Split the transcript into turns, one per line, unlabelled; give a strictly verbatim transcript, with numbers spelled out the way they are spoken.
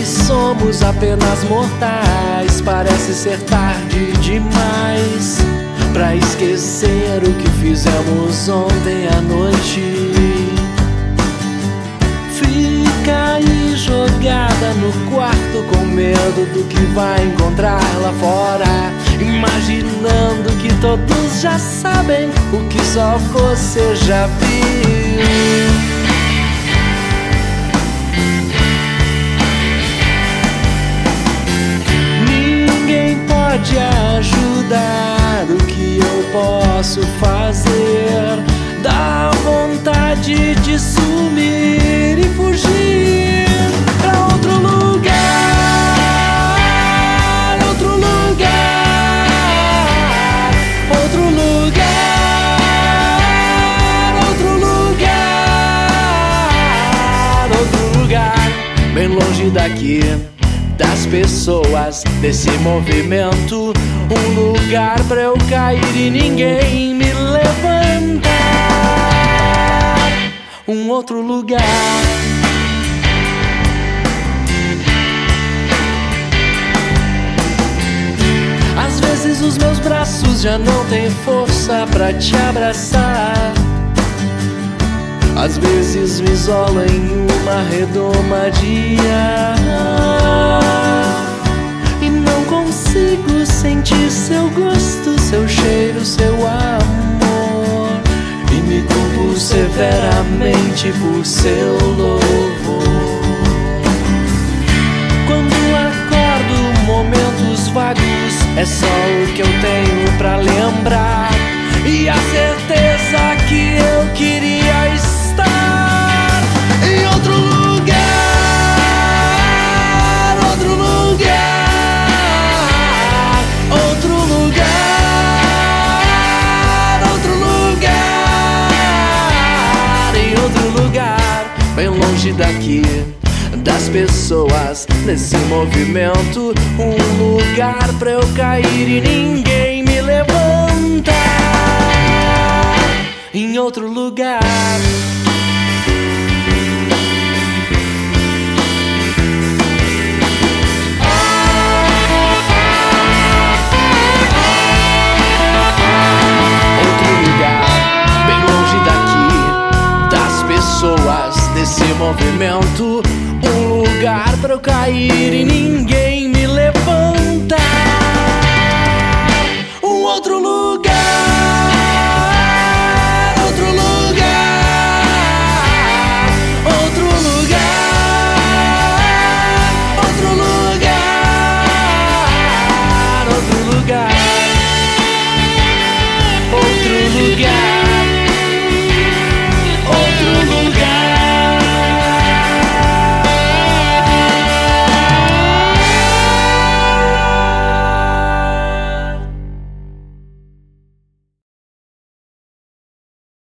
que somos apenas mortais. Parece ser tarde demais pra esquecer o que fizemos ontem à noite. Fica aí jogada no quarto com medo do que vai encontrar lá fora, imaginando que todos já sabem o que só você já viu. Pode ajudar, o que eu posso fazer? Dá vontade de sumir e fugir pra outro lugar, outro lugar, outro lugar, outro lugar, outro lugar, bem longe daqui, das pessoas, desse movimento. Um lugar pra eu cair e ninguém me levantar. Um outro lugar. Às vezes os meus braços já não têm força pra te abraçar. Às vezes me isolo em uma redoma de ar e não consigo sentir seu gosto, seu cheiro, seu amor, e me culpo severamente por seu louvor. Quando acordo, momentos vagos, é só o que eu tenho pra lembrar, e a certeza que eu queria estar em outro lugar, outro lugar, outro lugar, outro lugar, em outro lugar, bem longe daqui, das pessoas, desse movimento. Um lugar pra eu cair e ninguém me levantar. Em outro lugar. Desse movimento, um lugar pra eu cair e ninguém